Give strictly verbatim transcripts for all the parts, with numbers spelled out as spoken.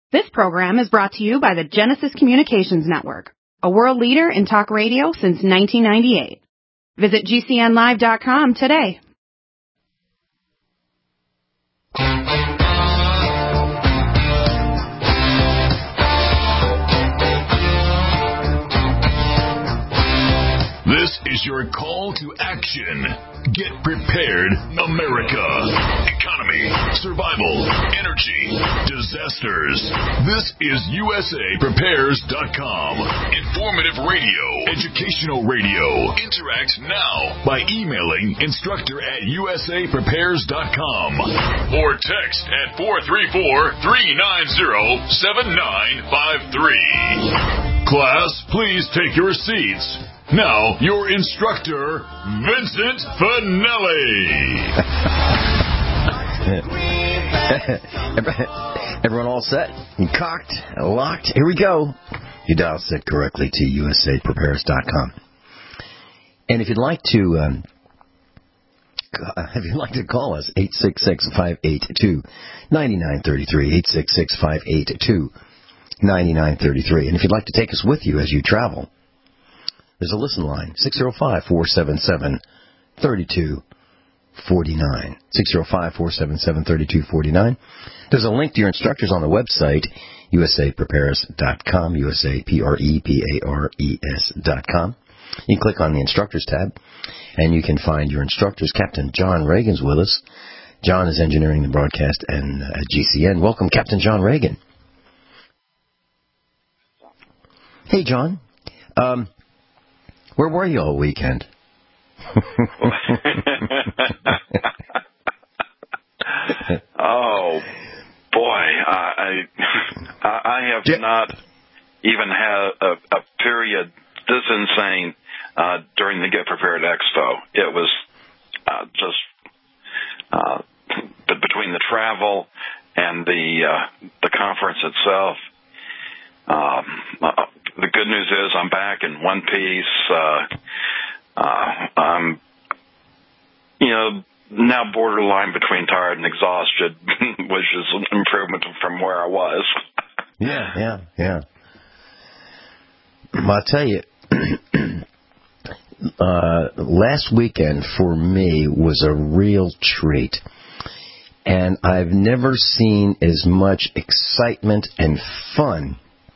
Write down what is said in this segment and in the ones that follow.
This program is brought to you by the Genesis Communications Network, a world leader in talk radio since nineteen ninety-eight. Visit G C N live dot com today. This is your call to action. Get prepared, America. Economy, survival, energy, disasters. This is U S A Prepares dot com. Informative radio, educational radio. Interact now by emailing instructor at U S A Prepares dot com or text at four three four, three nine zero, seven nine five three. Class, please take your seats. Now, your instructor, Vincent Finelli. Everyone all set? You cocked? Locked? Here we go. You dial set correctly to U S A Prepares dot com. And if you'd like to, um, if you'd like to call us, eight six six, five eight two, nine nine three three, eight six six, five eight two, nine nine three three. And if you'd like to take us with you as you travel, there's a listen line, six oh five, four seven seven, three two four nine, six oh five, four seven seven, three two four nine. There's a link to your instructors on the website, U S A Prepares dot com, U S A P R E P A R E S dot com. You can click on the Instructors tab, and you can find your instructors. Captain John Reagan's with us. John is engineering the broadcast and, uh, at G C N. Welcome, Captain John Reagan. Hey, John. Um... Where were you all weekend? Oh, boy. I I have yeah. not even had a, a period this insane uh, during the Get Prepared Expo. It was uh, just uh, between the travel and the, uh, the conference itself. Um, uh, the good news is I'm back in one piece. Uh, uh, I'm, you know, now borderline between tired and exhausted, which is an improvement from where I was. Yeah, yeah, yeah. I'll tell you, uh, last weekend for me was a real treat. And I've never seen as much excitement and fun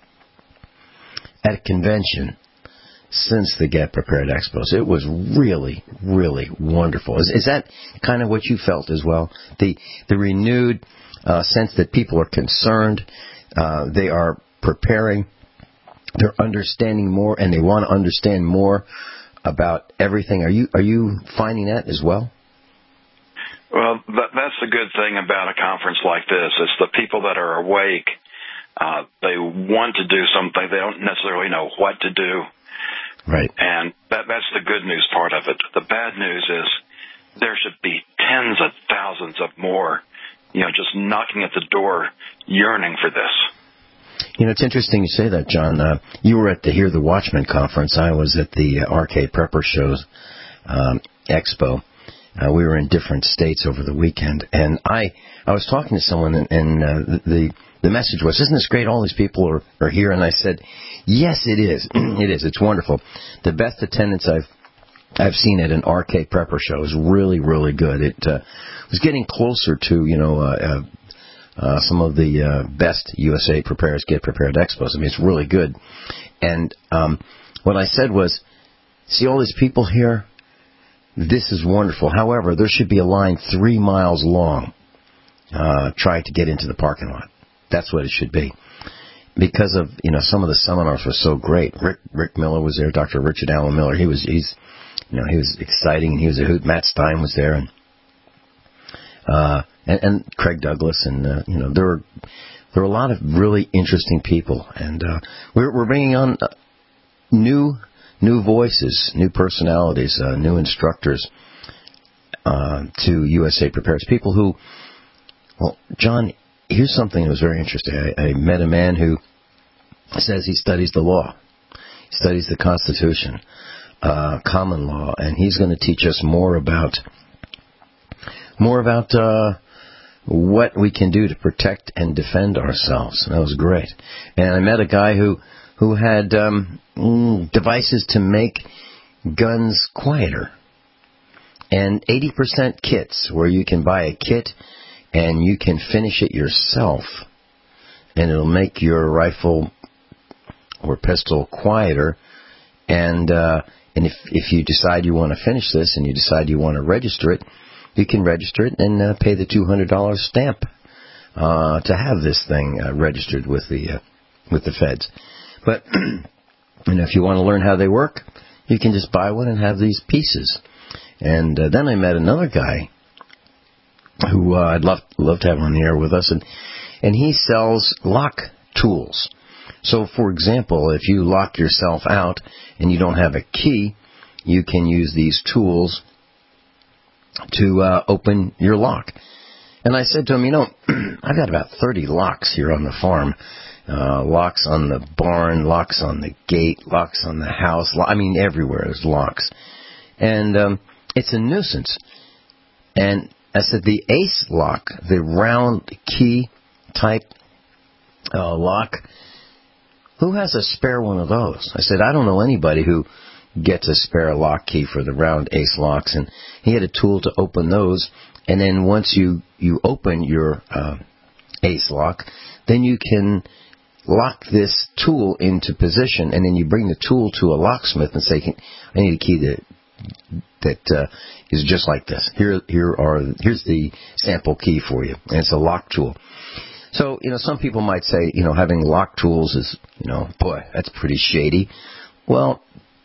at a convention since the Get Prepared Expos. It was really, really wonderful. Is, is that kind of what you felt as well? The the renewed uh, sense that people are concerned, uh, they are preparing, they're understanding more, and they want to understand more about everything. Are you are you finding that as well? Well, that, that's the good thing about a conference like this. It's the people that are awake. Uh, they want to do something. They don't necessarily know what to do. Right. And that, that's the good news part of it. The bad news is there should be tens of thousands of more, you know, just knocking at the door, yearning for this. You know, it's interesting you say that, John. Uh, you were at the Hear the Watchman conference. I was at the uh, Arcade Prepper Shows um, Expo. Uh, we were in different states over the weekend. And I, I was talking to someone, and, and uh, the... The message was, isn't this great? All these people are, are here. And I said, yes, it is. It is. It's wonderful. The best attendance I've I've seen at an R K Prepper show is really, really good. It uh, was getting closer to, you know, uh, uh, uh, some of the uh, best U S A Prepares, Get Prepared Expos. I mean, it's really good. And um, what I said was, see all these people here? This is wonderful. However, there should be a line three miles long uh, trying to get into the parking lot. That's what it should be. Because of, you know, some of the seminars were so great. Rick Rick Miller was there, Doctor Richard Allen Miller. He was, he's, you know, he was exciting, and he was a hoot. Matt Stein was there, and uh, and, and Craig Douglas, and uh, you know, there were there were a lot of really interesting people, and uh, we're we're bringing on uh, new new voices, new personalities, uh, new instructors uh, to U S A Prepares. People who, well, John. Here's something that was very interesting. I, I met a man who says he studies the law. He studies the Constitution, uh, common law, and he's going to teach us more about more about uh, what we can do to protect and defend ourselves. That was great. And I met a guy who who had um, devices to make guns quieter. And eighty percent kits, where you can buy a kit and you can finish it yourself. And it'll make your rifle or pistol quieter. And uh, and if if you decide you want to finish this and you decide you want to register it, you can register it and uh, pay the two hundred dollars stamp uh, to have this thing uh, registered with the uh, with the feds. But and if you want to learn how they work, you can just buy one and have these pieces. And uh, then I met another guy who uh, I'd love love to have on the air with us, and and he sells lock tools. So, for example, if you lock yourself out and you don't have a key, you can use these tools to uh, open your lock. And I said to him, you know, I've got about thirty locks here on the farm. Uh, locks on the barn, locks on the gate, locks on the house. I mean, everywhere there's locks. And um, it's a nuisance. And I said, the Ace lock, the round key type uh, lock, who has a spare one of those? I said, I don't know anybody who gets a spare lock key for the round Ace locks. And he had a tool to open those. And then once you, you open your uh, Ace lock, then you can lock this tool into position, and then you bring the tool to a locksmith and say, I need a key that that uh, is just like this. Here, here are here's the sample key for you, and it's a lock tool. So, you know, some people might say, you know, having lock tools is, you know, boy, that's pretty shady. Well,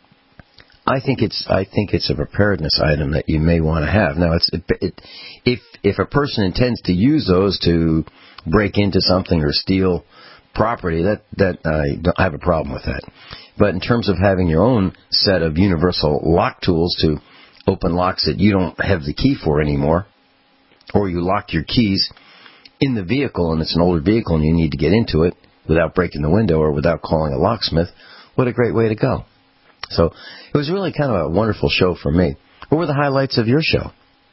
I think it's I think it's a preparedness item that you may want to have. Now, it's it, it, if if a person intends to use those to break into something or steal property, that that I don't have a problem with that. But in terms of having your own set of universal lock tools to open locks that you don't have the key for anymore, or you lock your keys in the vehicle and it's an older vehicle and you need to get into it without breaking the window or without calling a locksmith, what a great way to go. So it was really kind of a wonderful show for me. What were the highlights of your show?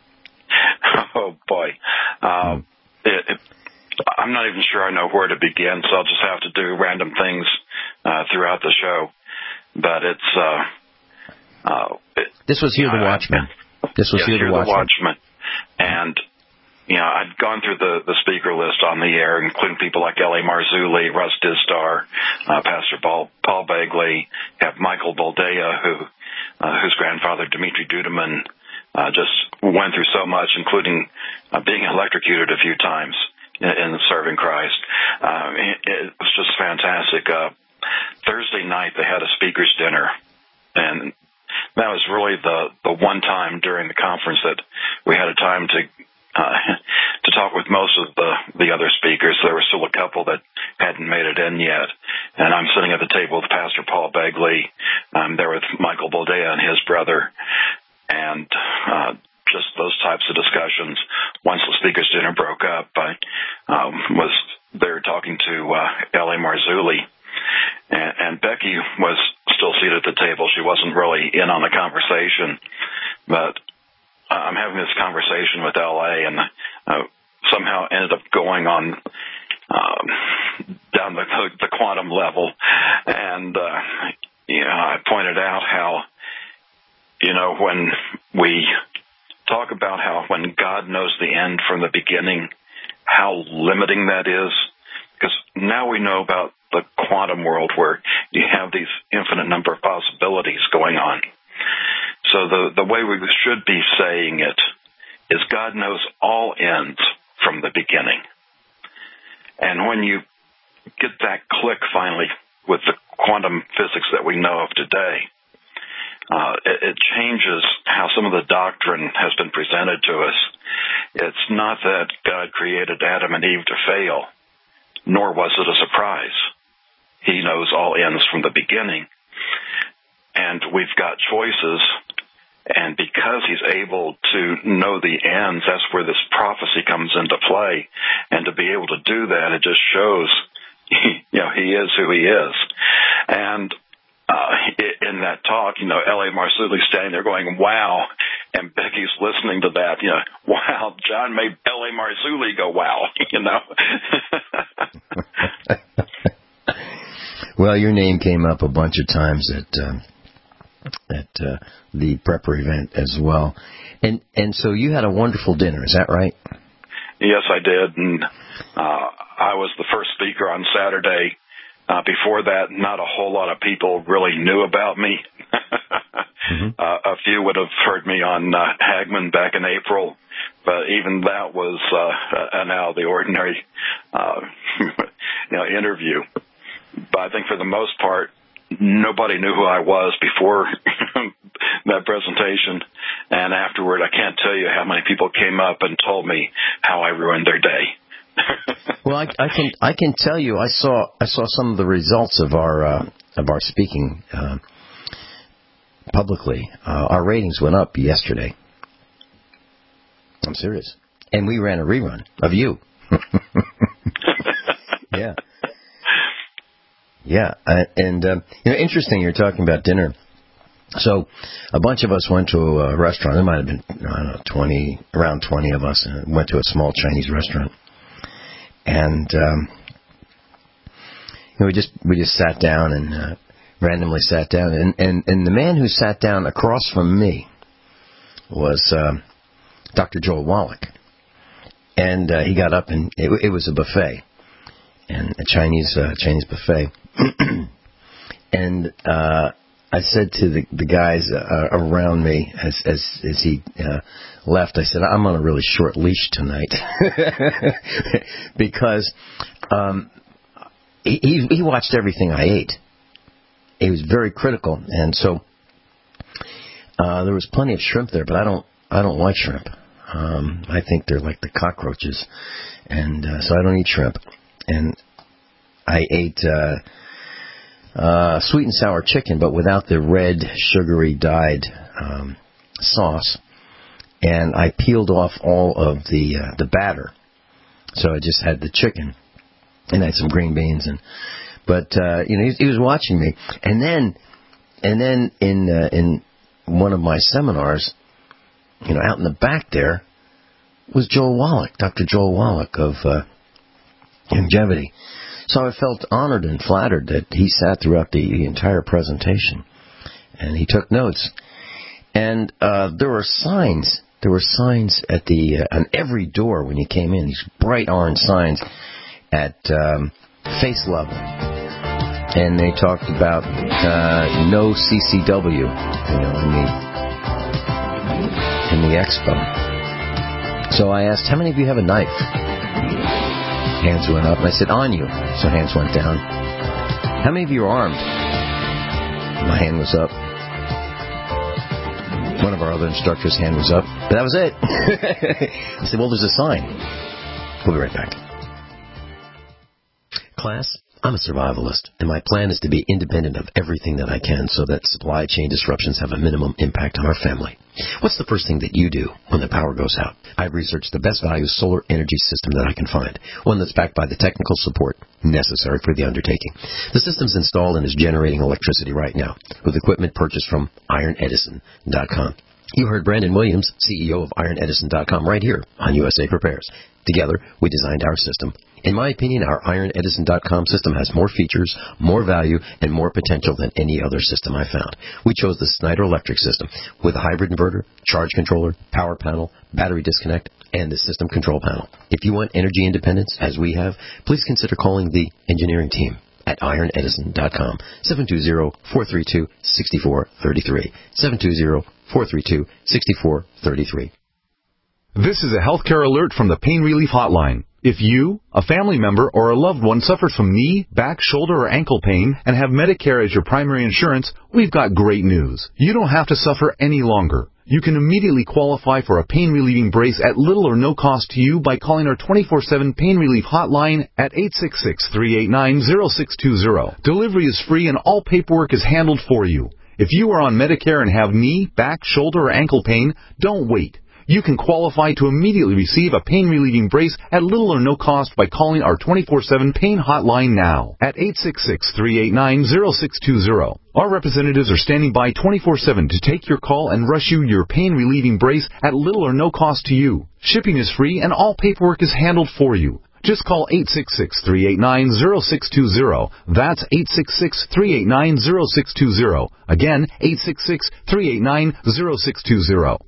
Oh, boy. Um, it, it, I'm not even sure I know where to begin, so I'll just have to do random things uh, throughout the show. But it's... Uh, uh, it, this was Hear the Watchman. This was yeah, Hear the Watchman. Watchman. And, you know, I'd gone through the, the speaker list on the air, including people like L A Marzulli, Russ Dizdar, uh, Pastor Paul, Paul Begley, have Michael Boldea, who uh, whose grandfather, Dimitri Duduman, uh, just went through so much, including uh, being electrocuted a few times in, in serving Christ. Um, it, it was just fantastic. Uh, Thursday night, they had a speaker's dinner, and that was really the, the one time during the conference that we had a time to uh, to talk with most of the, the other speakers. There were still a couple that hadn't made it in yet. And I'm sitting at the table with Pastor Paul Begley. I'm there with Michael Boldea and his brother. And uh, just those types of discussions. Once the speakers' dinner broke up, I um, was there talking to uh, L A Marzulli. And, and Becky was still seated at the table. She wasn't really in on the conversation. But I'm having this conversation with L A, and uh, somehow ended up going on um, down the, the quantum level. And, uh, you know, I pointed out how, you know, when we talk about how when God knows the end from the beginning, how limiting that is. Because now we know about the quantum world where you have these infinite number of possibilities going on. So the, the way we should be saying it is God knows all ends from the beginning. And when you get that click finally with the quantum physics that we know of today, uh, it, it changes how some of the doctrine has been presented to us. It's not that God created Adam and Eve to fail, nor was it a surprise. He knows all ends from the beginning. And we've got choices, and because he's able to know the ends, that's where this prophecy comes into play. And to be able to do that, it just shows, you know, he is who he is. And uh, in that talk, you know, L A Marzulli standing there going, wow, and Becky's listening to that, you know, wow, John made L A. Marzulli go, wow, you know. Well, your name came up a bunch of times at uh, at uh, the prepper event as well. And and so you had a wonderful dinner, is that right? Yes, I did. And uh, I was the first speaker on Saturday. Uh, before that, not a whole lot of people really knew about me. mm-hmm. uh, a few would have heard me on uh, Hagman back in April, but even that was uh, an out of the ordinary uh, you know, interview. But I think for the most part, nobody knew who I was before that presentation. And afterward, I can't tell you how many people came up and told me how I ruined their day. Well, I, I can I can tell you, I saw I saw some of the results of our uh, of our speaking uh, publicly. Uh, our ratings went up yesterday. I'm serious, and we ran a rerun of you. yeah, yeah, uh, and uh, you know, interesting. You're talking about dinner. So, a bunch of us went to a restaurant. There might have been I don't know twenty, around twenty of us, and went to a small Chinese restaurant. And um, you know, we just we just sat down and uh, randomly sat down, and, and and the man who sat down across from me was uh, Doctor Joel Wallach, and uh, he got up and it, it was a buffet, and a Chinese uh, Chinese buffet, and uh, I said to the the guys uh, around me as as as he uh, left, I said, I'm on a really short leash tonight because um, he he watched everything I ate. He was very critical, and so uh, there was plenty of shrimp there, but I don't I don't like shrimp. Um, I think they're like the cockroaches, and uh, so I don't eat shrimp. And I ate uh, uh, sweet and sour chicken, but without the red, sugary, dyed um, sauce. And I peeled off all of the uh, the batter, so I just had the chicken, and I had some green beans. And but uh, you know, he, he was watching me, and then and then in uh, in one of my seminars, you know, out in the back there was Joel Wallach, Doctor Joel Wallach of uh, Longevity. So I felt honored and flattered that he sat throughout the, the entire presentation, and he took notes. And uh, there were signs. There were signs at the uh, on every door when you came in. These bright orange signs at um, face level, and they talked about uh, no C C W, you know, in the in the expo. So I asked, how many of you have a knife? Hands went up, and I said, on you. So hands went down. How many of you are armed? My hand was up. One of our other instructors' hand was up. But that was it. I said, well, there's a sign. We'll be right back. Class, I'm a survivalist, and my plan is to be independent of everything that I can so that supply chain disruptions have a minimum impact on our family. What's the first thing that you do when the power goes out? I've researched the best value solar energy system that I can find, one that's backed by the technical support necessary for the undertaking. The system's installed and is generating electricity right now with equipment purchased from Iron Edison dot com. You heard Brandon Williams, C E O of Iron Edison dot com, right here on U S A Prepares. Together, we designed our system. In my opinion, our Iron Edison dot com system has more features, more value, and more potential than any other system I found. We chose the Snyder Electric system with a hybrid inverter, charge controller, power panel, battery disconnect, and the system control panel. If you want energy independence, as we have, please consider calling the engineering team at Iron Edison dot com, seven two zero, four three two, six four three three, seven two zero, four three two, six four three three. This is a healthcare alert from the Pain Relief Hotline. If you, a family member, or a loved one suffers from knee, back, shoulder, or ankle pain and have Medicare as your primary insurance, we've got great news. You don't have to suffer any longer. You can immediately qualify for a pain-relieving brace at little or no cost to you by calling our twenty-four seven Pain Relief Hotline at eight six six, three eight nine, zero six two zero. Delivery is free and all paperwork is handled for you. If you are on Medicare and have knee, back, shoulder, or ankle pain, don't wait. you can qualify to immediately receive a pain-relieving brace at little or no cost by calling our twenty-four seven pain hotline now at eight six six, three eight nine, zero six two zero. Our representatives are standing by twenty-four seven to take your call and rush you your pain-relieving brace at little or no cost to you. Shipping is free and all paperwork is handled for you. Just call eight six six, three eight nine, zero six two zero. That's eight six six, three eight nine, zero six two zero. Again, eight six six, three eight nine, zero six two zero.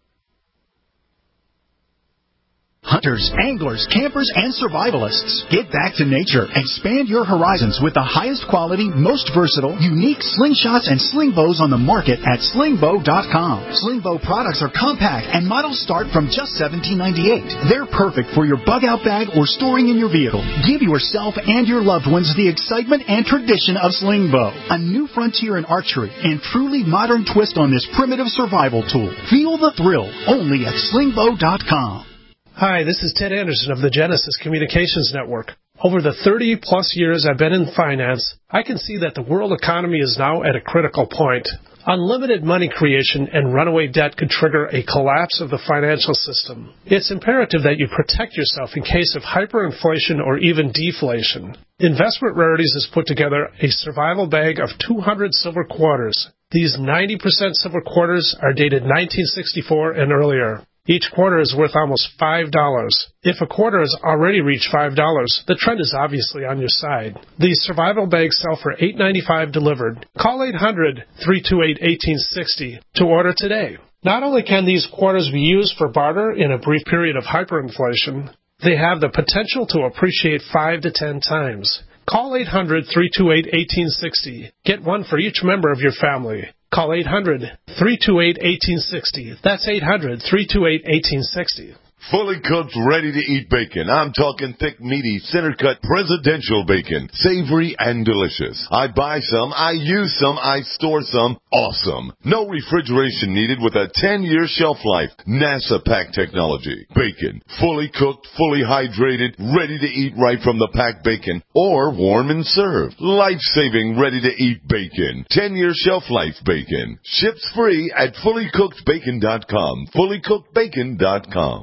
Hunters, anglers, campers, and survivalists, get back to nature. Expand your horizons with the highest quality, most versatile, unique slingshots and sling bows on the market at sling bow dot com. Sling bow products are compact and models start from just seventeen ninety-eight. They're perfect for your bug out bag or storing in your vehicle. Give yourself and your loved ones the excitement and tradition of sling bow. A new frontier in archery and truly modern twist on this primitive survival tool. Feel the thrill only at sling bow dot com. Hi, this is Ted Anderson of the Genesis Communications Network. Over the thirty-plus years I've been in finance, I can see that the world economy is now at a critical point. Unlimited money creation and runaway debt could trigger a collapse of the financial system. It's imperative that you protect yourself in case of hyperinflation or even deflation. Investment Rarities has put together a survival bag of two hundred silver quarters. These ninety percent silver quarters are dated nineteen sixty-four and earlier. Each quarter is worth almost five dollars. If a quarter has already reached five dollars, the trend is obviously on your side. These survival bags sell for eight ninety-five delivered. Call eight hundred, three two eight, one eight six zero to order today. Not only can these quarters be used for barter in a brief period of hyperinflation, they have the potential to appreciate five to ten times. Call eight hundred, three two eight, one eight six zero. Get one for each member of your family. Call eight hundred, three two eight, one eight six zero. That's eight hundred, three two eight, one eight six zero. Fully cooked, ready-to-eat bacon. I'm talking thick, meaty, center-cut, presidential bacon. Savory and delicious. I buy some, I use some, I store some. Awesome. No refrigeration needed with a ten-year shelf life. NASA pack technology. Bacon. Fully cooked, fully hydrated, ready to eat right from the packed bacon. Or warm and served. Life-saving, ready-to-eat bacon. ten-year shelf life bacon. Ships free at fully cooked bacon dot com. fully cooked bacon dot com.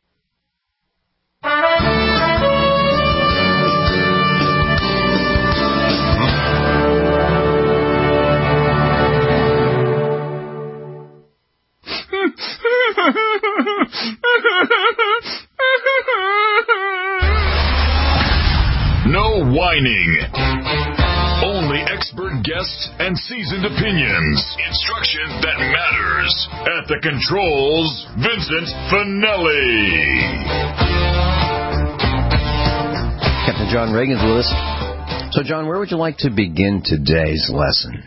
No whining. Only expert guests and seasoned opinions. Instruction that matters. At the controls, Vincent Finelli. Captain John Reagan's with us. So, John, where would you like to begin today's lesson?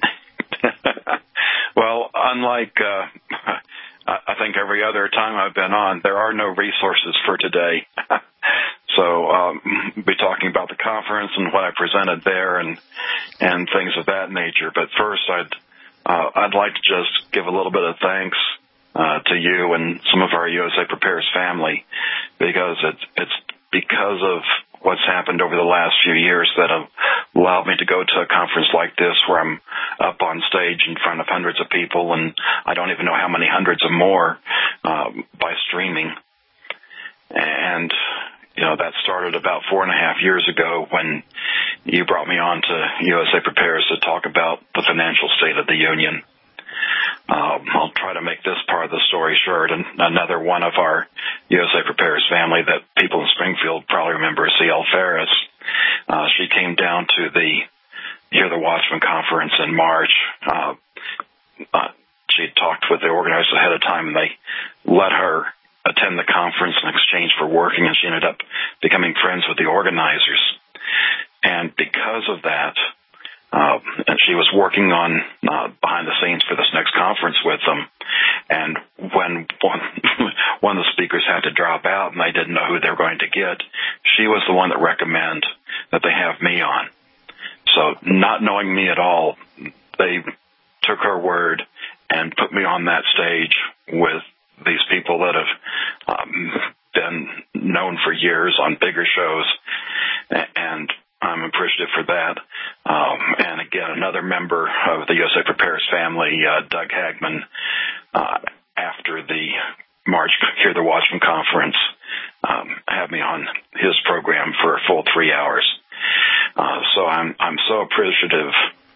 Well, unlike uh, I think every other time I've been on, there are no resources for today. So um, we'll be talking about the conference and what I presented there and and things of that nature. But first, I'd uh, I'd like to just give a little bit of thanks uh, to you and some of our U S A Prepares family, because it's it's because of what's happened over the last few years that have allowed me to go to a conference like this where I'm up on stage in front of hundreds of people, and I don't even know how many hundreds of more uh, by streaming. And you know, that started about four and a half years ago when you brought me on to U S A Prepares to talk about the financial state of the union. Um, I'll try to make this part of the story short. And another one of our U S A Prepares family that people in Springfield probably remember, C L Ferris. Uh, she came down to the Hear the Watchman conference in March. Uh, uh, she had talked with the organizers ahead of time, and they let her attend the conference in exchange for working, and she ended up becoming friends with the organizers. And because of that, uh, and she was working on uh, behind the scenes for this next conference with them. And when one, one of the speakers had to drop out and they didn't know who they were going to get, she was the one that recommended that they have me on. So not knowing me at all, they took her word and put me on that stage with these people that have um, been known for years on bigger shows, and I'm appreciative for that. Um, and again, another member of the U S A Prepares family, uh, Doug Hagman, uh, after the March Hear the Watchman conference, um, have me on his program for a full three hours. Uh, so I'm I'm so appreciative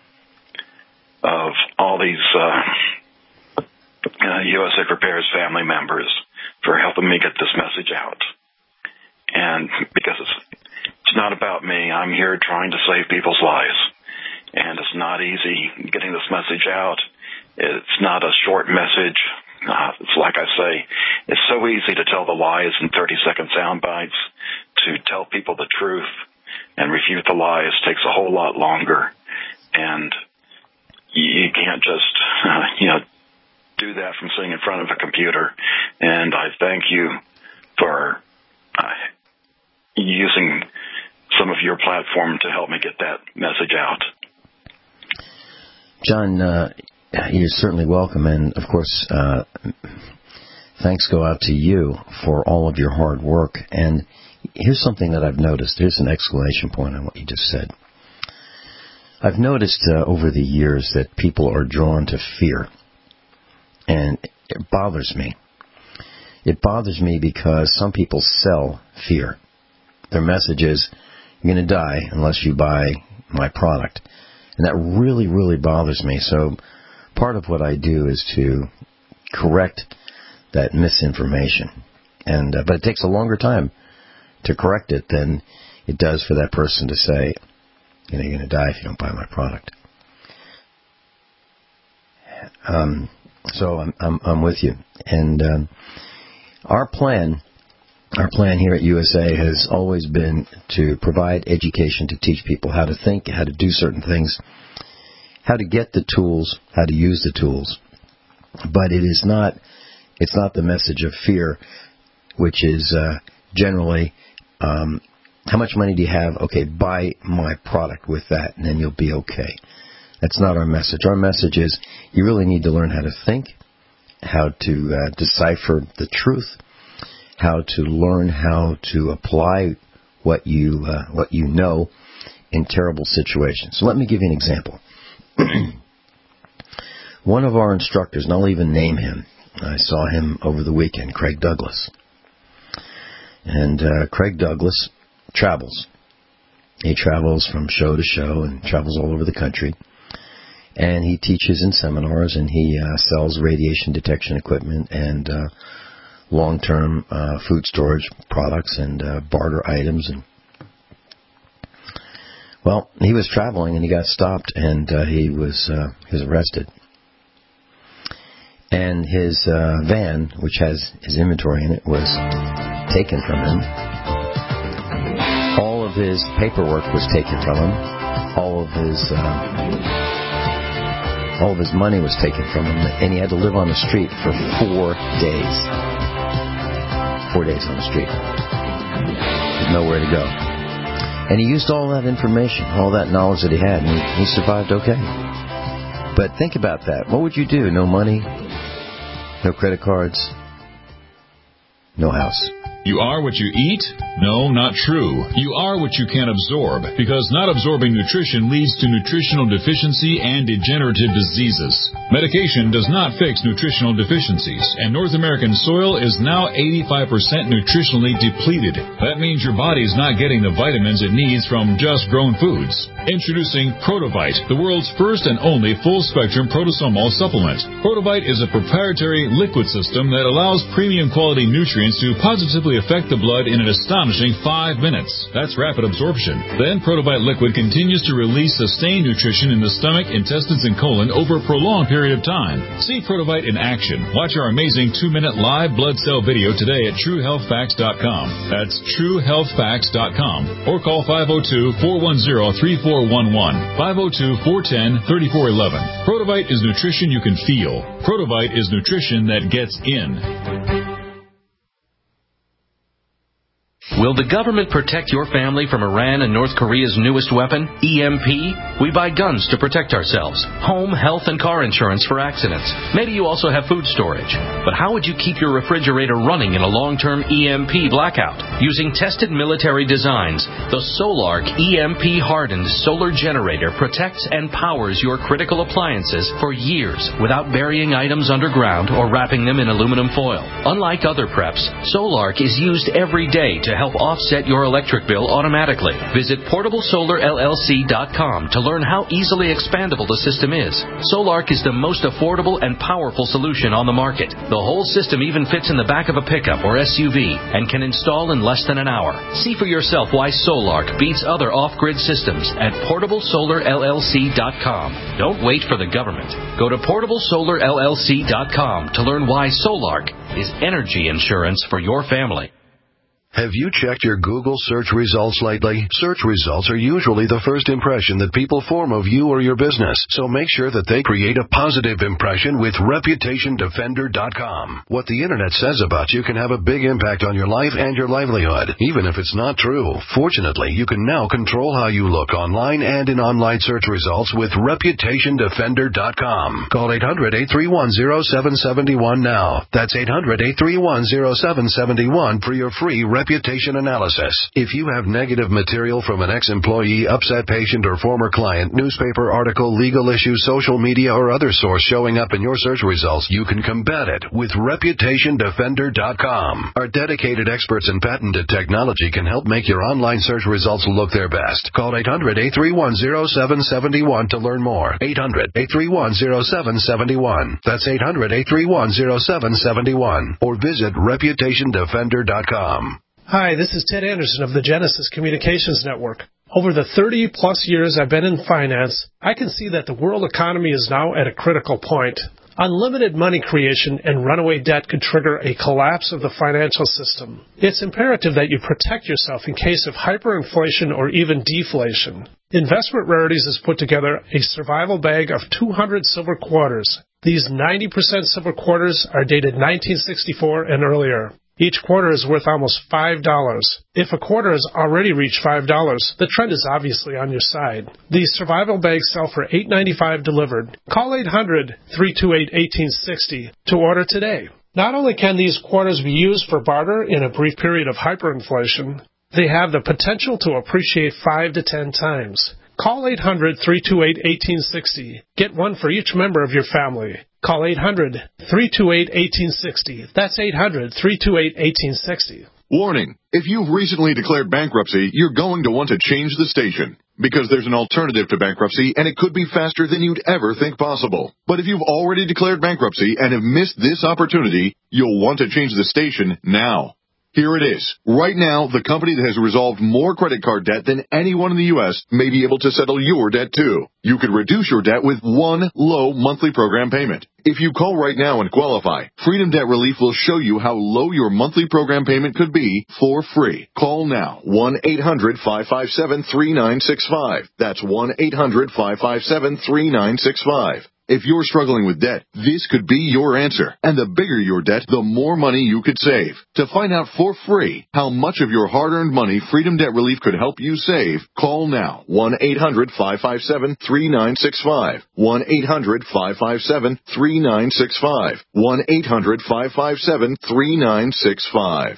of all these uh, uh, U S A Prepares family members for helping me get this message out. And because it's, it's not about me, I'm here trying to save people's lives. And it's not easy getting this message out. It's not a short message. Uh, it's like I say, it's so easy to tell the lies in thirty-second sound bites. To tell people the truth and refute the lies takes a whole lot longer. And you can't just, uh, you know, do that from sitting in front of a computer. And I thank you for uh, using some of your platform to help me get that message out. John, uh, you're certainly welcome. And, of course, uh, thanks go out to you for all of your hard work. And here's something that I've noticed. Here's an exclamation point on what you just said. I've noticed uh, over the years that people are drawn to fear. And it bothers me. It bothers me because some people sell fear. Their message is, you're going to die unless you buy my product. And that really, really bothers me. So part of what I do is to correct that misinformation. And uh, but it takes a longer time to correct it than it does for that person to say, you know, you're going to die if you don't buy my product. Um, so I'm, I'm, I'm with you. And um, our plan, our plan here at U S A has always been to provide education to teach people how to think, how to do certain things, how to get the tools, how to use the tools. But it is not, it's not the message of fear, which is uh, generally, um, how much money do you have? Okay, buy my product with that, and then you'll be okay. That's not our message. Our message is you really need to learn how to think, how to uh, decipher the truth, how to learn how to apply what you uh, what you know in terrible situations. So let me give you an example. One of our instructors, and I'll even name him, I saw him over the weekend, Craig Douglas. And uh, Craig Douglas travels. He travels from show to show and travels all over the country. And he teaches in seminars, and he uh, sells radiation detection equipment and uh, long-term uh, food storage products and uh, barter items. And well, he was traveling, and he got stopped, and uh, he was uh, he was arrested. And his uh, van, which has his inventory in it, was taken from him. All of his paperwork was taken from him. All of his uh, all of his money was taken from him, and he had to live on the street for four days. Four days on the street. There's nowhere to go. And he used all that information, all that knowledge that he had, and he, he survived okay. But think about that. What would you do? No money, no credit cards, no house. You are what you eat? No, not true. You are what you can absorb, because not absorbing nutrition leads to nutritional deficiency and degenerative diseases. Medication does not fix nutritional deficiencies, and North American soil is now eighty-five percent nutritionally depleted. That means your body's not getting the vitamins it needs from just grown foods. Introducing Protovite, the world's first and only full-spectrum protosomal supplement. Protovite is a proprietary liquid system that allows premium quality nutrients to positively affect the blood in an astonishing five minutes. That's rapid absorption. Then Protovite liquid continues to release sustained nutrition in the stomach, intestines, and colon over a prolonged period of time. See Protovite in action. Watch our amazing two-minute live blood cell video today at true health facts dot com. That's true health facts dot com. Or call five oh two, four one zero, three four one one, five oh two, four one zero, three four one one. Protovite is nutrition you can feel. Protovite is nutrition that gets in. Will the government protect your family from Iran and North Korea's newest weapon, E M P? We buy guns to protect ourselves, home, health, and car insurance for accidents. Maybe you also have food storage. But how would you keep your refrigerator running in a long-term E M P blackout? Using tested military designs, the Solark E M P-hardened solar generator protects and powers your critical appliances for years without burying items underground or wrapping them in aluminum foil. Unlike other preps, Solark is used every day to help offset your electric bill automatically. Visit portable solar L L C dot com to learn how easily expandable the system is. Solark is the most affordable and powerful solution on the market. The whole system even fits in the back of a pickup or S U V and can install in less than an hour. See for yourself why Solark beats other off-grid systems at portable solar L L C dot com. Don't wait for the government. Go to portable solar L L C dot com to learn why Solark is energy insurance for your family. Have you checked your Google search results lately? Search results are usually the first impression that people form of you or your business, so make sure that they create a positive impression with reputation defender dot com. What the Internet says about you can have a big impact on your life and your livelihood, even if it's not true. Fortunately, you can now control how you look online and in online search results with reputation defender dot com. Call eight hundred, eight three one, zero seven seven one now. That's eight hundred, eight three one, zero seven seven one for your free reputation analysis. If you have negative material from an ex-employee, upset patient, or former client, newspaper article, legal issue, social media, or other source showing up in your search results, you can combat it with reputation defender dot com. Our dedicated experts in patented technology can help make your online search results look their best. Call eight hundred, eight three one, zero seven seven one to learn more. eight hundred, eight three one, zero seven seven one. That's eight hundred, eight three one, zero seven seven one. Or visit reputation defender dot com. Hi, this is Ted Anderson of the Genesis Communications Network. Over the thirty-plus years I've been in finance, I can see that the world economy is now at a critical point. Unlimited money creation and runaway debt could trigger a collapse of the financial system. It's imperative that you protect yourself in case of hyperinflation or even deflation. Investment Rarities has put together a survival bag of two hundred silver quarters. These ninety percent silver quarters are dated nineteen sixty-four and earlier. Each quarter is worth almost five dollars. If a quarter has already reached five dollars, the trend is obviously on your side. These survival bags sell for eight ninety-five delivered. Call eight hundred, three two eight, one eight six zero to order today. Not only can these quarters be used for barter in a brief period of hyperinflation, they have the potential to appreciate five to ten times. Call eight hundred, three two eight, one eight six zero. Get one for each member of your family. Call eight hundred, three two eight, one eight six zero. That's eight hundred, three two eight, one eight six zero. Warning. If you've recently declared bankruptcy, you're going to want to change the station, because there's an alternative to bankruptcy, and it could be faster than you'd ever think possible. But if you've already declared bankruptcy and have missed this opportunity, you'll want to change the station now. Here it is. Right now, the company that has resolved more credit card debt than anyone in the U S may be able to settle your debt too. You could reduce your debt with one low monthly program payment. If you call right now and qualify, Freedom Debt Relief will show you how low your monthly program payment could be for free. Call now, one eight hundred, five five seven, three nine six five. That's one eight hundred, five five seven, three nine six five. If you're struggling with debt, this could be your answer. And the bigger your debt, the more money you could save. To find out for free how much of your hard-earned money Freedom Debt Relief could help you save, call now, one eight hundred, five five seven, three nine six five. one eight hundred, five five seven, three nine six five. one eight hundred, five five seven, three nine six five.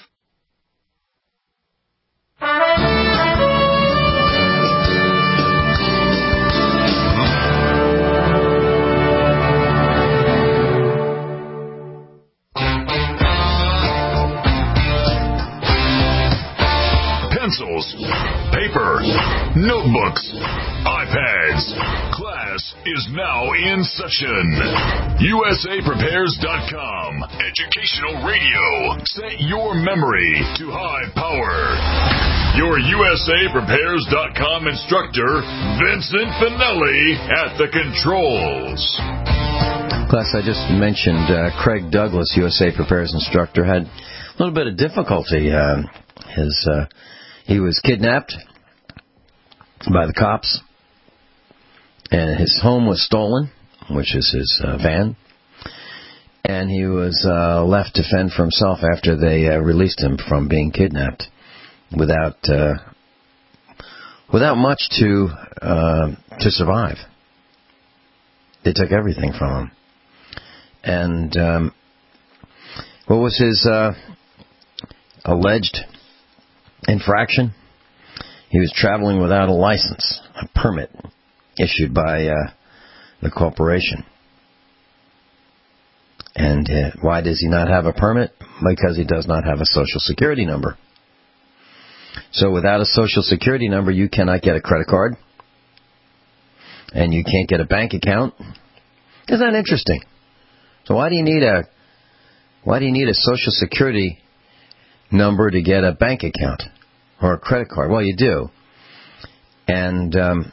Pencils, paper, notebooks, iPads. Class is now in session. U S A Prepares dot com. Educational radio. Set your memory to high power. Your U S A Prepares dot com instructor, Vincent Finelli, at the controls. Class, I just mentioned uh, Craig Douglas, U S A Prepares instructor, had a little bit of difficulty. Uh, his uh, He was kidnapped by the cops, and his home was stolen, which is his uh, van, and he was uh, left to fend for himself after they uh, released him from being kidnapped without uh, without much to uh, to survive. They took everything from him. And um, what was his uh, alleged infraction? He was traveling without a license, a permit issued by uh, the corporation. And uh, why does he not have a permit? Because he does not have a Social Security number. So without a Social Security number, you cannot get a credit card, and you can't get a bank account. Isn't that interesting? So why do you need a why do you need a Social Security number to get a bank account or a credit card? Well, you do, and um,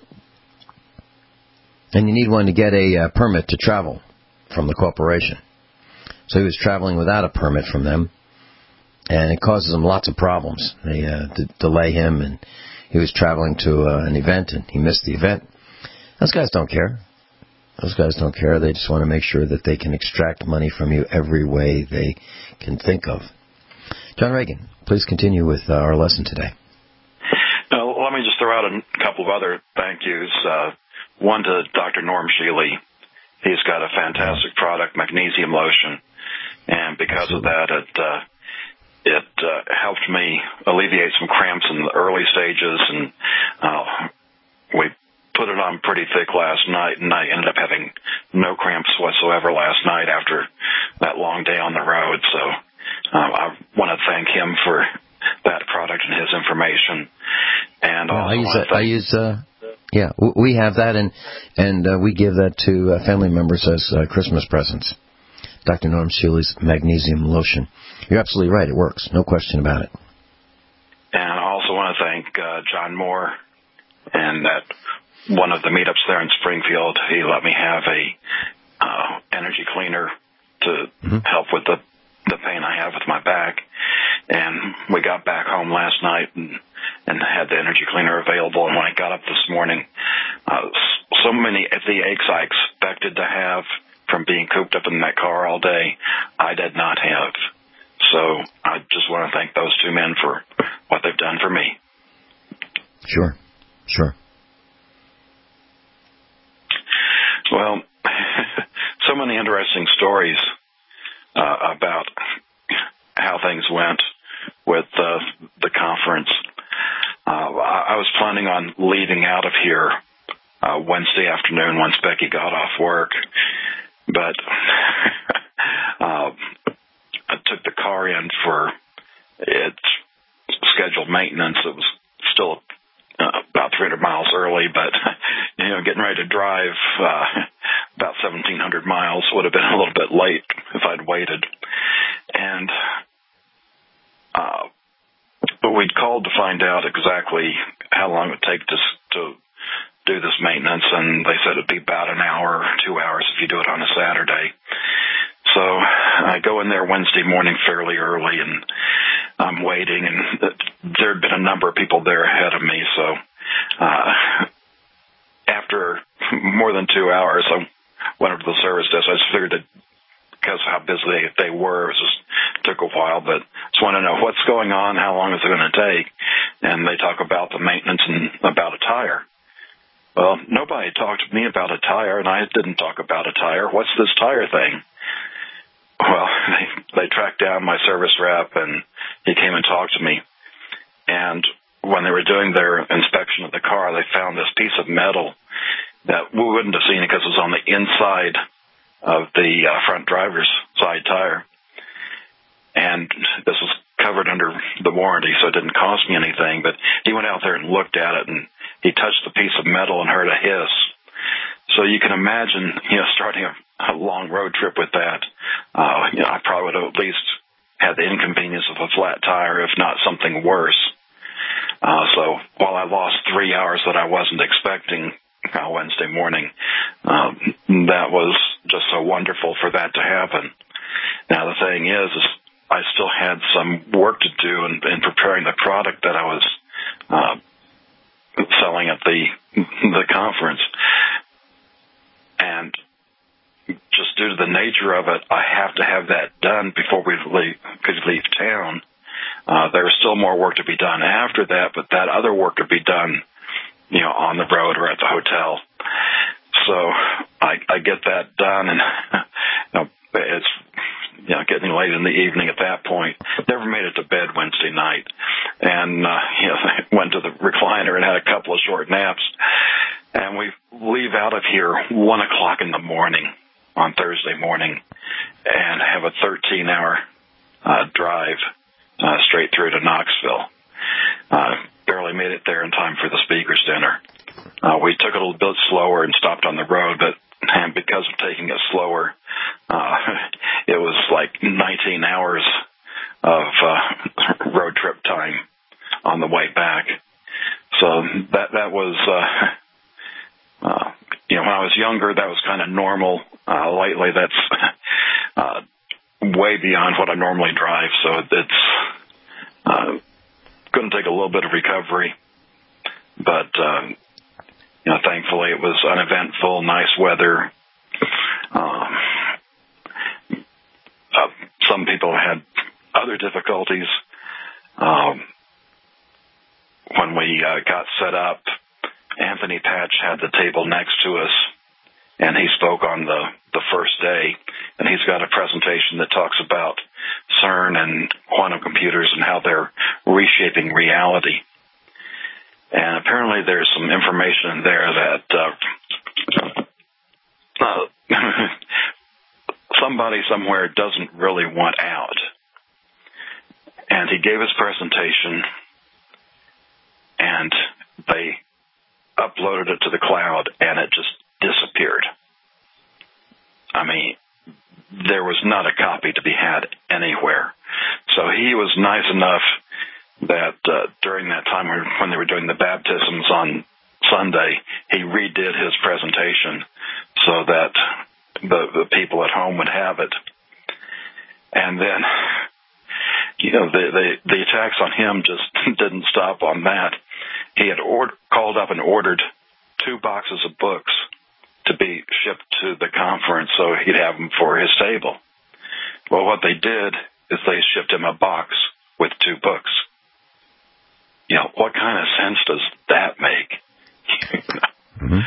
and you need one to get a uh, permit to travel from the corporation. So he was traveling without a permit from them, and it causes him lots of problems. They uh, d- delay him, and he was traveling to uh, an event, and he missed the event. Those guys don't care. Those guys don't care. They just want to make sure that they can extract money from you every way they can think of. John Reagan, please continue with uh, our lesson today. Now, let me just throw out a couple of other thank yous. Uh, one to Doctor Norm Shealy. He's got a fantastic product, magnesium lotion. And because Absolutely. of that, it uh, it uh, helped me alleviate some cramps in the early stages, and uh, we put it on pretty thick last night, and I ended up having no cramps whatsoever last night after that long day on the road. So uh, I want to thank him for that product and his information. And yeah, also I use, want to uh, I use uh, yeah, we have that, and and uh, we give that to uh, family members as uh, Christmas presents. Doctor Norm Shealy's magnesium lotion. You're absolutely right. It works. No question about it. And I also want to thank uh, John Moore, and that one of the meetups there in Springfield, he let me have a uh, energy cleaner to mm-hmm. help with the, the pain I have with my back. And we got back home last night and, and had the energy cleaner available. And when I got up this morning, uh, so many of the aches I expected to have from being cooped up in that car all day, I did not have. So I just want to thank those two men for what they've done for me. Sure, sure. Well, so many interesting stories uh, about how things went with uh, the conference. Uh, I was planning on leaving out of here uh, Wednesday afternoon once Becky got off work. But uh, I took the car in for its scheduled maintenance. It was still uh, about three hundred miles early, but, you know, getting ready to drive uh, about seventeen hundred miles would have been a little bit late if I'd waited. And uh, but we'd called to find out exactly how long it would take to, to do this maintenance, and they said it'd be about an hour, two hours if you do it on a Saturday. So I go in there Wednesday morning fairly early, and I'm waiting, and there had been a number of people there ahead of me. So uh, after more than two hours, I went over to the service desk. I just figured that because of how busy they, they were, it just took a while, but just want to know what's going on, how long is it going to take, and they talk about the maintenance and about a tire. Well, nobody talked to me about a tire, and I didn't talk about a tire. What's this tire thing? Well, they, they tracked down my service rep, and he came and talked to me. And when they were doing their inspection of the car, they found this piece of metal that we wouldn't have seen it because it was on the inside of the uh, front driver's side tire. And this was covered under the warranty, so it didn't cost me anything. But he went out there and looked at it, and he touched the piece of metal and heard a hiss. So you can imagine, you know, starting a, a long road trip with that. Uh, you know, I probably would have at least had the inconvenience of a flat tire, if not something worse. Uh, so while I lost three hours that I wasn't expecting uh, Wednesday morning, um, that was just so wonderful for that to happen. Now, the thing is, is I still had some work to do in, in preparing the product that I was uh, selling at the the conference. And just due to the nature of it, I have to have that done before we leave, could leave town. Uh, there's still more work to be done after that, but that other work to be done you know, on the road or at the hotel. So I, I get that done, and you know, it's you know getting late in the evening at that point. Never made it to bed Wednesday night, and uh, you know went to the recliner and had a couple of short naps. And we leave out of here one o'clock in the morning on Thursday morning, and have a thirteen-hour uh, drive uh, straight through to Knoxville. Uh, barely made it there in time for the speakers dinner. Uh, we took it a little bit slower and stopped on the road, but and because of taking it slower, uh, it was like nineteen hours of uh, road trip time on the way back. So that that was, uh, uh, you know, when I was younger, that was kind of normal. Uh, lately, that's uh, way beyond what I normally drive. So it's uh, going to take a little bit of recovery, but. Uh, You know, thankfully it was uneventful, nice weather. Um, uh, some people had other difficulties. Um, when we uh, got set up, Anthony Patch had the table next to us, and he spoke on the, the first day, and he's got a presentation that talks about CERN and quantum computers and how they're reshaping reality. And apparently there's some information in there that uh, uh, somebody somewhere doesn't really want out. And he gave his presentation, and they uploaded it to the cloud, and it just disappeared. I mean, there was not a copy to be had anywhere. So he was nice enough that uh, during that time when they were doing the baptisms on Sunday, he redid his presentation so that the, the people at home would have it. And then, you know, the, the, the attacks on him just didn't stop on that. He had or- called up and ordered two boxes of books to be shipped to the conference so he'd have them for his table. Well, what they did is they shipped him a box with two books. You know, what kind of sense does that make? mm-hmm.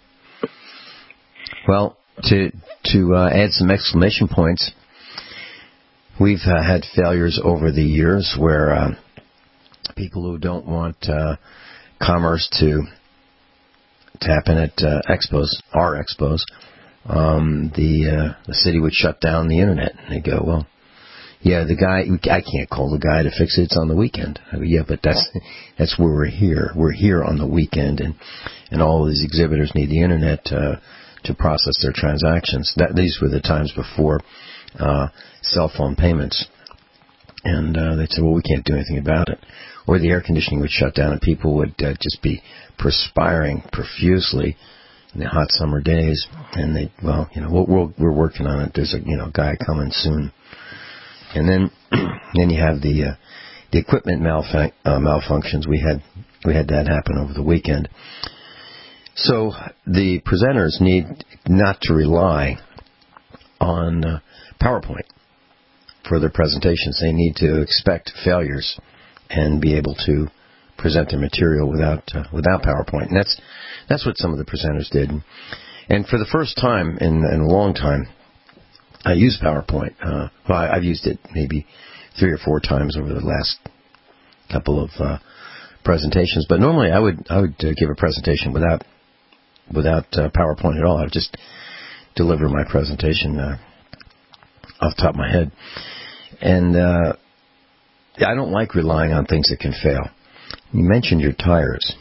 Well, to to uh, add some exclamation points, we've uh, had failures over the years where uh, people who don't want uh, commerce to tap in at uh, expos, our expos, um, the uh, the city would shut down the internet, and they go, well. Yeah, the guy, I can't call the guy to fix it. It's on the weekend. I go, yeah, but that's that's where we're here. We're here on the weekend, and, and all of these exhibitors need the internet uh, to process their transactions. That, these were the times before uh, cell phone payments. And uh, they'd say, well, we can't do anything about it. Or the air conditioning would shut down, and people would uh, just be perspiring profusely in the hot summer days. And they, well, you know, we're, we're working on it. There's a you know guy coming soon. And then, then you have the uh, the equipment malfun- uh, malfunctions. We had we had that happen over the weekend. So the presenters need not to rely on uh, PowerPoint for their presentations. They need to expect failures and be able to present their material without uh, without PowerPoint. And that's that's what some of the presenters did. And for the first time in, in a long time, I use PowerPoint. Uh, well, I, I've used it maybe three or four times over the last couple of uh, presentations. But normally, I would I would uh, give a presentation without without uh, PowerPoint at all. I would just deliver my presentation uh, off the top of my head. And uh, I don't like relying on things that can fail. You mentioned your tires.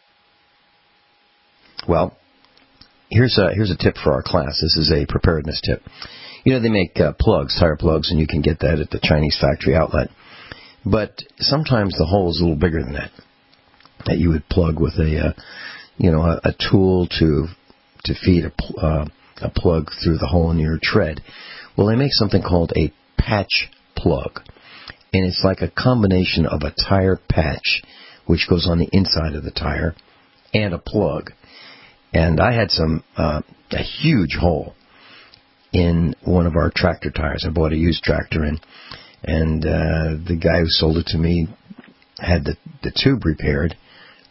Well, here's a here's a tip for our class. This is a preparedness tip. You know, they make uh, plugs, tire plugs, and you can get that at the Chinese factory outlet. But sometimes the hole is a little bigger than that, that you would plug with a, uh, you know, a, a tool to to feed a, pl- uh, a plug through the hole in your tread. Well, they make something called a patch plug, and it's like a combination of a tire patch, which goes on the inside of the tire, and a plug. And I had some uh, a huge hole in one of our tractor tires. I bought a used tractor, and and uh, the guy who sold it to me had the, the tube repaired,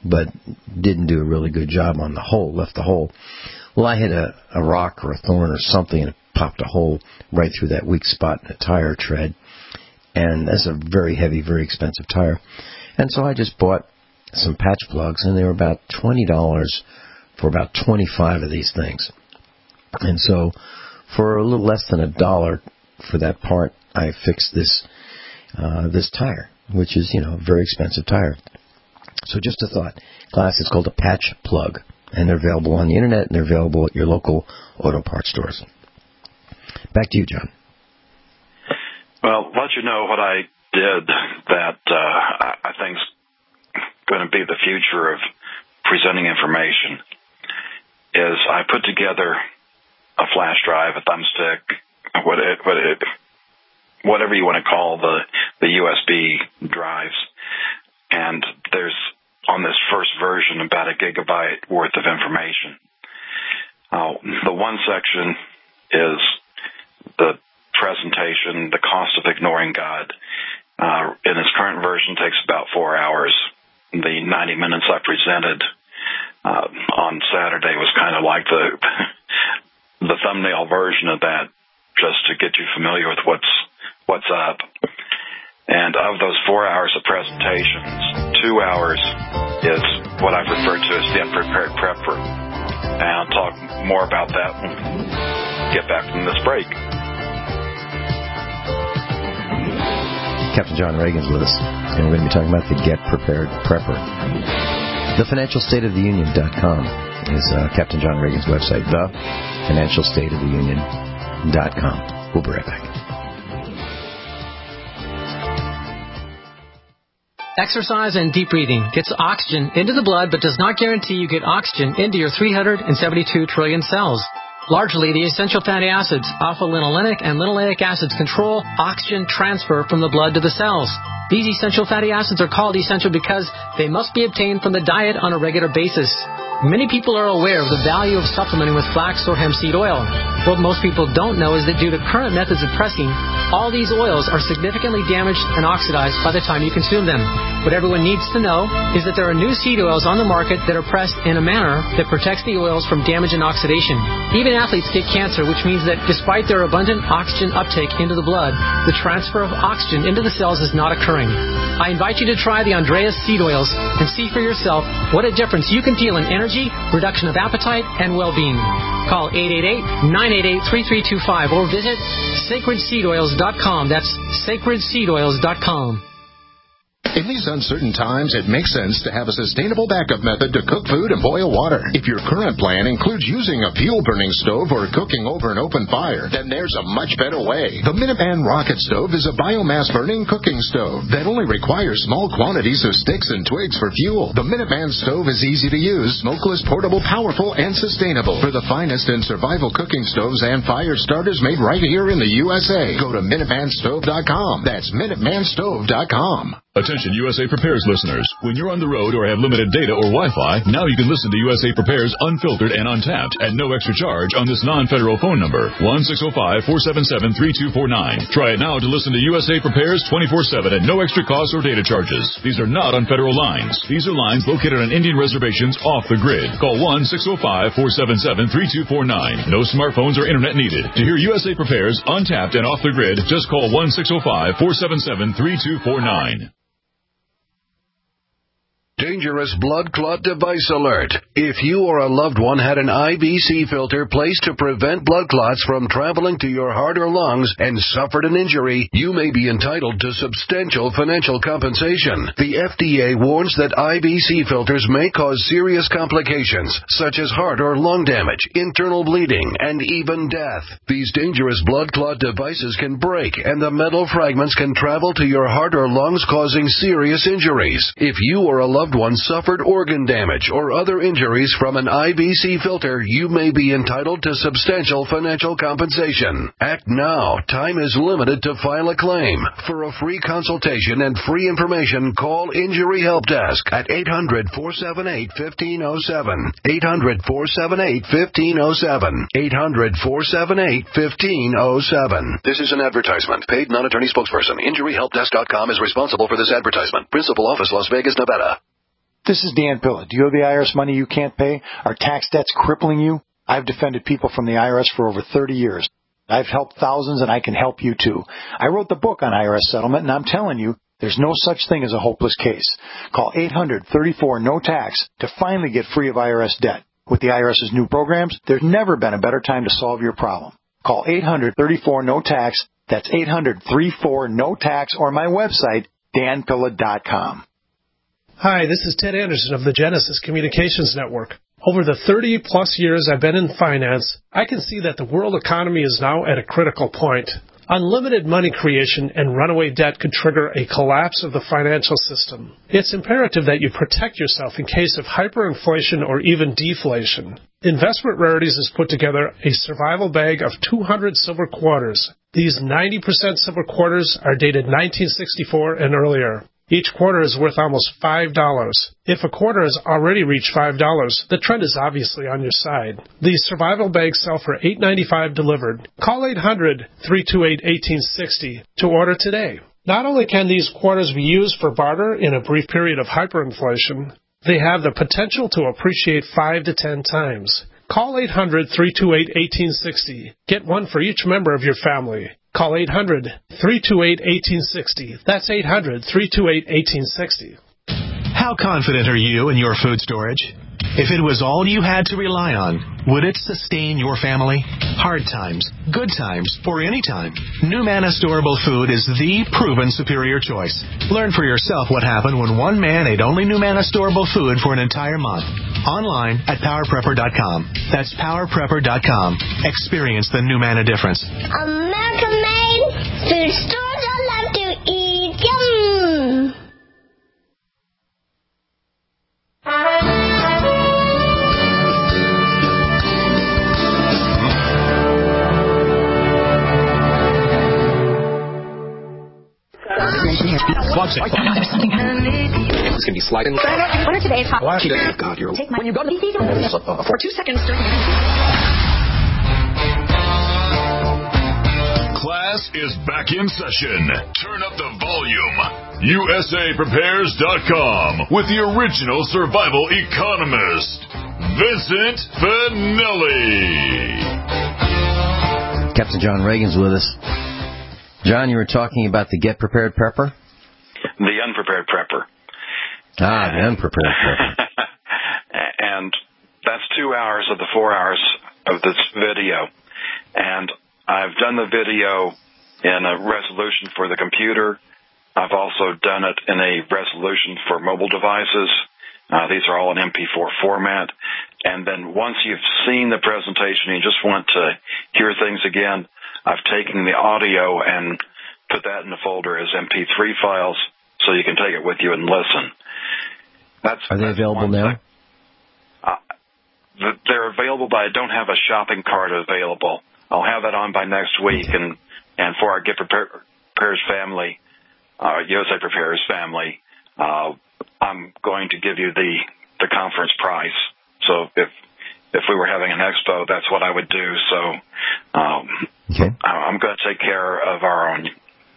but didn't do a really good job on the hole, left the hole. Well, I hit a, a rock or a thorn or something, and it popped a hole right through that weak spot in the tire tread. And that's a very heavy, very expensive tire. And so I just bought some patch plugs, and they were about twenty dollars for about twenty-five of these things. And so for a little less than a dollar for that part, I fixed this uh, this tire, which is, you know, a very expensive tire. So just a thought. Class, it's called a patch plug, and they're available on the Internet, and they're available at your local auto parts stores. Back to you, John. Well, let you know what I did that uh, I think is going to be the future of presenting information is I put together a flash drive, a thumbstick, what it, what it, whatever you want to call the, the U S B drives. And there's, on this first version, about a gigabyte worth of information. Uh, the one section is the presentation, the cost of ignoring God. Uh, in its current version, takes about four hours. The ninety minutes I presented uh, on Saturday was kind of like the the thumbnail version of that, just to get you familiar with what's what's up. And of those four hours of presentations, two hours is what I've referred to as the unprepared prepper. And I'll talk more about that when we get back from this break. Captain John Reagan's with us, and we're going to be talking about the Get Prepared Prepper. The financial state of the union dot com is uh, Captain John Reagan's website, the financial state of the union dot com. We'll be right back. Exercise and deep breathing gets oxygen into the blood but does not guarantee you get oxygen into your three hundred seventy-two trillion cells. Largely, the essential fatty acids, alpha-linolenic and linoleic acids, control oxygen transfer from the blood to the cells. These essential fatty acids are called essential because they must be obtained from the diet on a regular basis. Many people are aware of the value of supplementing with flax or hemp seed oil. What most people don't know is that due to current methods of pressing, all these oils are significantly damaged and oxidized by the time you consume them. What everyone needs to know is that there are new seed oils on the market that are pressed in a manner that protects the oils from damage and oxidation. Even athletes get cancer, which means that despite their abundant oxygen uptake into the blood, the transfer of oxygen into the cells is not occurring. I invite you to try the Andreas seed oils and see for yourself what a difference you can feel in energy, reduction of appetite, and well-being. Call eight eight eight, nine eight eight, three three two five or visit sacred seed oils dot com. That's sacred seed oils dot com. In these uncertain times, it makes sense to have a sustainable backup method to cook food and boil water. If your current plan includes using a fuel-burning stove or cooking over an open fire, then there's a much better way. The Minuteman Rocket Stove is a biomass-burning cooking stove that only requires small quantities of sticks and twigs for fuel. The Minuteman Stove is easy to use, smokeless, portable, powerful, and sustainable. For the finest in survival cooking stoves and fire starters made right here in the U S A, go to Minuteman Stove dot com. That's Minuteman Stove dot com. Attention U S A Prepares listeners. When you're on the road or have limited data or Wi-Fi, now you can listen to U S A Prepares unfiltered and untapped at no extra charge on this non-federal phone number, one six zero five, four seven seven, three two four nine. Try it now to listen to U S A Prepares twenty-four seven at no extra cost or data charges. These are not on federal lines. These are lines located on Indian reservations off the grid. Call one six zero five, four seven seven, three two four nine. No smartphones or internet needed. To hear U S A Prepares untapped and off the grid, just call one six zero five, four seven seven, three two four nine. Dangerous blood clot device alert. If you or a loved one had an I B C filter placed to prevent blood clots from traveling to your heart or lungs and suffered an injury, you may be entitled to substantial financial compensation. The F D A warns that I B C filters may cause serious complications, such as heart or lung damage, internal bleeding, and even death. These dangerous blood clot devices can break, and the metal fragments can travel to your heart or lungs, causing serious injuries. If you or a loved one suffered organ damage or other injuries from an I B C filter, you may be entitled to substantial financial compensation. Act now. Time is limited to file a claim. For a free consultation and free information, call Injury Help Desk at eight hundred, four seven eight, one five zero seven. eight hundred, four seven eight, one five zero seven. eight hundred, four seven eight, one five zero seven. This is an advertisement. Paid non-attorney spokesperson. Injury Help Desk dot com is responsible for this advertisement. Principal office, Las Vegas, Nevada. This is Dan Pilla. Do you owe the I R S money you can't pay? Are tax debts crippling you? I've defended people from the I R S for over thirty years. I've helped thousands, and I can help you too. I wrote the book on I R S settlement, and I'm telling you, there's no such thing as a hopeless case. Call eight hundred, thirty-four, no tax to finally get free of I R S debt. With the IRS's new programs, there's never been a better time to solve your problem. Call eight hundred, thirty-four, no tax. That's eight hundred, thirty-four, no tax, or my website, dan pilla dot com. Hi, this is Ted Anderson of the Genesis Communications Network. Over the thirty-plus years I've been in finance, I can see that the world economy is now at a critical point. Unlimited money creation and runaway debt could trigger a collapse of the financial system. It's imperative that you protect yourself in case of hyperinflation or even deflation. Investment Rarities has put together a survival bag of two hundred silver quarters. These ninety percent silver quarters are dated nineteen sixty-four and earlier. Each quarter is worth almost five dollars. If a quarter has already reached five dollars, the trend is obviously on your side. These survival bags sell for eight ninety-five delivered. Call eight hundred, three two eight, one eight six zero to order today. Not only can these quarters be used for barter in a brief period of hyperinflation, they have the potential to appreciate five to ten times. Call eight hundred, three two eight, one eight six zero. Get one for each member of your family. Call eight hundred, three two eight, one eight six zero. That's eight hundred, three two eight, one eight six zero. How confident are you in your food storage? If it was all you had to rely on, would it sustain your family? Hard times, good times, or any time, NuManna Storable Food is the proven superior choice. Learn for yourself what happened when one man ate only NuManna Storable Food for an entire month. Online at power prepper dot com. That's power prepper dot com. Experience the NuManna difference. American made food stores I love to eat. Yum! It's gonna be sliding. What are today's hot? God, you're. Take my. When you go to for two seconds. Class is back in session. Turn up the volume. U S A prepares dot com with the original survival economist, Vincent Finelli. Captain John Reagan's with us. John, you were talking about the Get Prepared Prepper? The Unprepared Prepper. Ah, the Unprepared Prepper. And that's two hours of the four hours of this video. And I've done the video in a resolution for the computer. I've also done it in a resolution for mobile devices. Uh, these are all in M P four format. And then once you've seen the presentation and you just want to hear things again, I've taken the audio and put that in the folder as M P three files so you can take it with you and listen. That's, Are they that's available now? Uh, they're available, but I don't have a shopping cart available. I'll have that on by next week. And, and for our Get Prepares family, uh, U S A Prepares family, uh, I'm going to give you the, the conference price. So if if we were having an expo, that's what I would do. So um, okay. I'm going to take care of our own.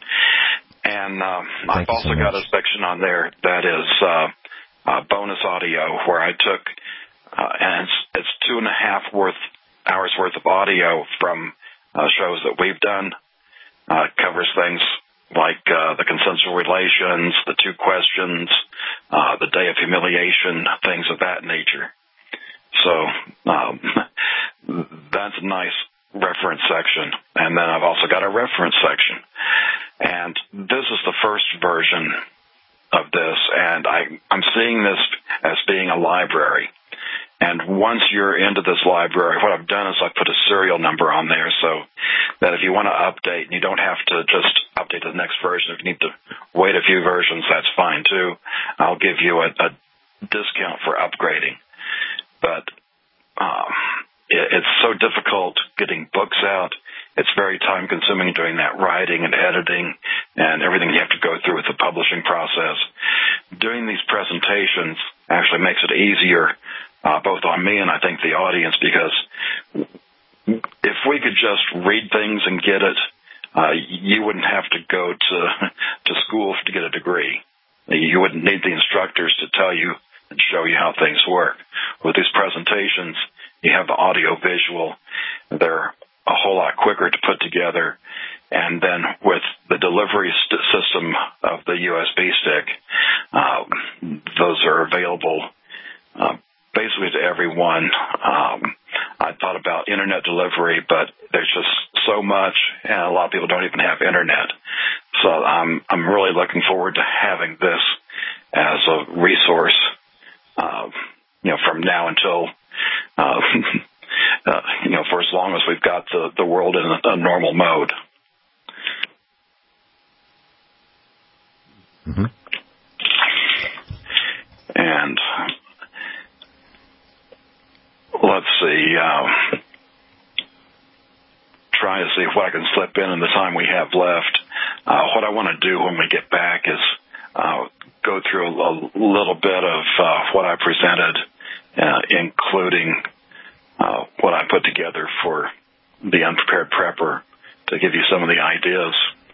And uh, I've also so got a section on there that is uh, uh, bonus audio where I took, uh, and it's, it's two and a half worth hours worth of audio from uh, shows that we've done. Uh, covers things like uh, the consensual relations, the two questions, uh, the day of humiliation, things of that nature. So um, that's a nice reference section. And then I've also got a reference section. And this is the first version of this, and I, I'm seeing this as being a library. And once you're into this library, what I've done is I've put a serial number on there so that if you want to update, and you don't have to just update to the next version. If you need to wait a few versions, that's fine too. I'll give you a, a discount for upgrading. But um, it, it's so difficult getting books out. It's very time-consuming doing that writing and editing and everything you have to go through with the publishing process. Doing these presentations actually makes it easier, uh, both on me and I think the audience, because if we could just read things and get it, uh, you wouldn't have to go to to school to get a degree. You wouldn't need the instructors to tell you and show you how things work. With these presentations, you have the audio visual. They're a whole lot quicker to put together. And then with the delivery st- system of the U S B stick, uh, those are available uh, basically to everyone. Um, I thought about internet delivery, but there's just so much, and a lot of people don't even have internet. So I'm I'm really looking forward to having this as a resource, uh, you know, from now until, uh, uh, you know, for as long as we've got the, the world in a, a normal mode. Mm-hmm. And let's see, uh, trying to see what I can slip in in the time we have left. Uh, what I want to do when we get back is uh, go through a, a little bit of uh, what I presented, uh, including uh, what I put together for the unprepared prepper, to give you some of the ideas.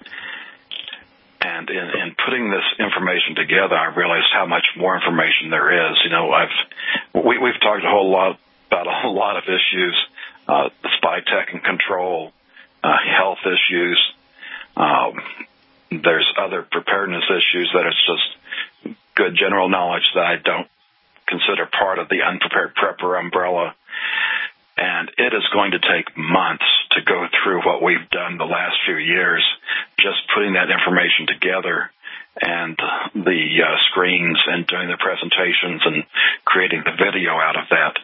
And in, in putting this information together, I realized how much more information there is. You know, I've we, we've talked a whole lot about a whole lot of issues, uh, the spy tech and control, uh, health issues. Um, there's other preparedness issues that it's just good general knowledge that I don't consider part of the unprepared prepper umbrella. And it is going to take months to go through what we've done the last few years, just putting that information together and the uh, screens and doing the presentations and creating the video out of that.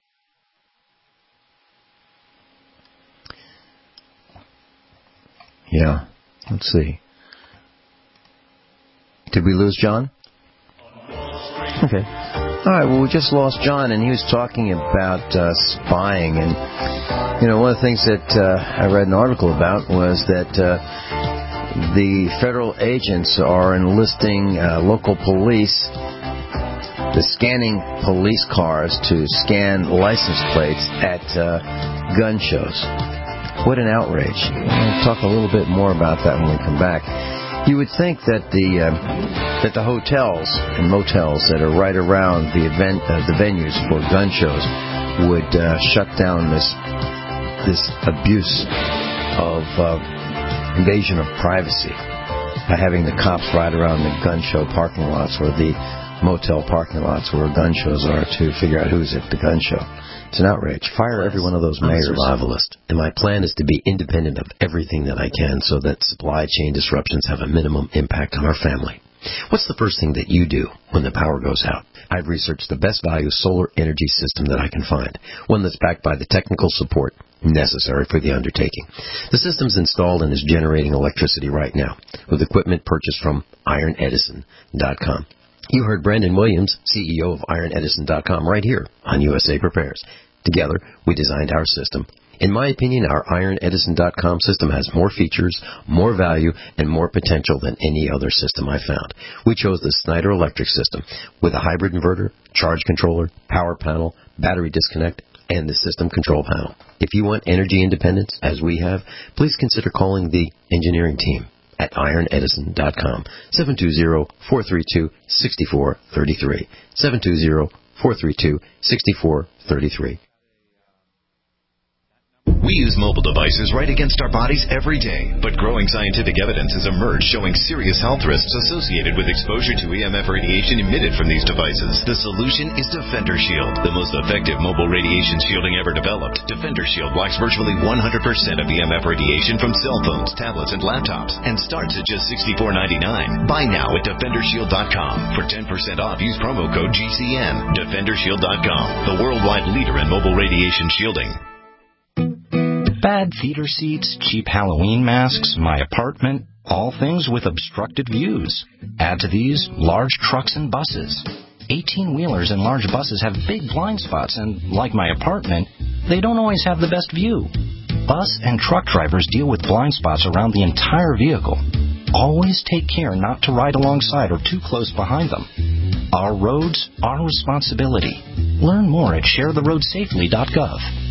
Yeah. Let's see. Did we lose John? Okay. All right, well, we just lost John, and he was talking about uh, spying. And, you know, one of the things that uh, I read an article about was that uh, the federal agents are enlisting uh, local police, the scanning police cars to scan license plates at uh, gun shows. What an outrage. We'll talk a little bit more about that when we come back. You would think that the uh, that the hotels and motels that are right around the event, uh, the venues for gun shows, would uh, shut down this this abuse of uh, invasion of privacy by having the cops ride around the gun show parking lots or the motel parking lots where gun shows are to figure out who's at the gun show. It's an outrage. Fire every one of those mayors. I'm a survivalist, and my plan is to be independent of everything that I can so that supply chain disruptions have a minimum impact on our family. What's the first thing that you do when the power goes out? I've researched the best value solar energy system that I can find, one that's backed by the technical support necessary for the undertaking. The system's installed and is generating electricity right now with equipment purchased from iron edison dot com. You heard Brandon Williams, C E O of iron edison dot com, right here on U S A Prepares. Together, we designed our system. In my opinion, our iron edison dot com system has more features, more value, and more potential than any other system I found. We chose the Snyder Electric system with a hybrid inverter, charge controller, power panel, battery disconnect, and the system control panel. If you want energy independence, as we have, please consider calling the engineering team at iron edison dot com, seven two zero, four three two, six four three three, seven two zero, four three two, six four three three. We use mobile devices right against our bodies every day, but growing scientific evidence has emerged showing serious health risks associated with exposure to E M F radiation emitted from these devices. The solution is Defender Shield, the most effective mobile radiation shielding ever developed. Defender Shield blocks virtually one hundred percent of E M F radiation from cell phones, tablets, and laptops, and starts at just sixty-four ninety-nine. Buy now at defender shield dot com. For ten percent off, use promo code G C N. defender shield dot com, the worldwide leader in mobile radiation shielding. Bad theater seats, cheap Halloween masks, my apartment, all things with obstructed views. Add to these, large trucks and buses. eighteen-wheelers and large buses have big blind spots, and like my apartment, they don't always have the best view. Bus and truck drivers deal with blind spots around the entire vehicle. Always take care not to ride alongside or too close behind them. Our roads, our responsibility. Learn more at share the road safely dot gov.